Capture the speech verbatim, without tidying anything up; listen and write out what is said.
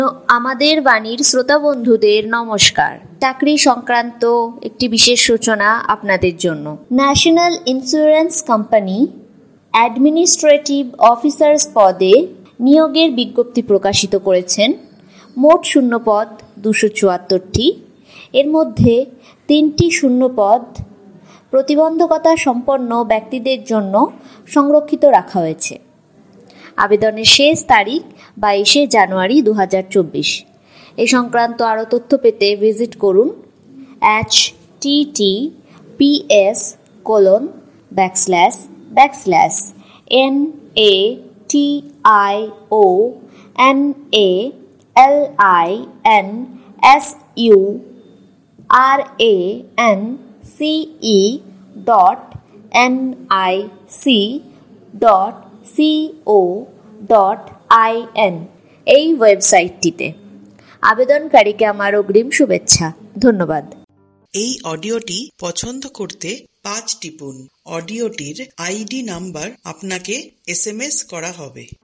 আমাদের বাণীর শ্রোতা বন্ধুদের নমস্কার। চাকরি সংক্রান্ত একটি বিশেষ সূচনা আপনাদের জন্য। National insurance company administrative officers পদে নিয়োগের বিজ্ঞপ্তি প্রকাশিত করেছেন। মোট শূন্যপদ দুশো চুয়াত্তরটি। এর মধ্যে তিনটি শূন্যপদ প্রতিবন্ধকতা সম্পন্ন ব্যক্তিদের জন্য সংরক্ষিত রাখা হয়েছে। আবেদনের শেষ তারিখ বাইশে জানুয়ারি দু হাজার চব্বিশ। এ সংক্রান্ত আরও তথ্য পেতে ভিজিট করুন H T T P S colon backslash backslash N A T I O N A L I N S U R A N C E dot N I C dot co dot I N এই ওয়েবসাইটটিতে। আবেদনকারীকে আমার অগ্রিম শুভেচ্ছা। ধন্যবাদ। এই অডিওটি পছন্দ করতে পাঁচ টিপুন। অডিওটির আইডি নাম্বার আপনাকে এস এম এস করা হবে।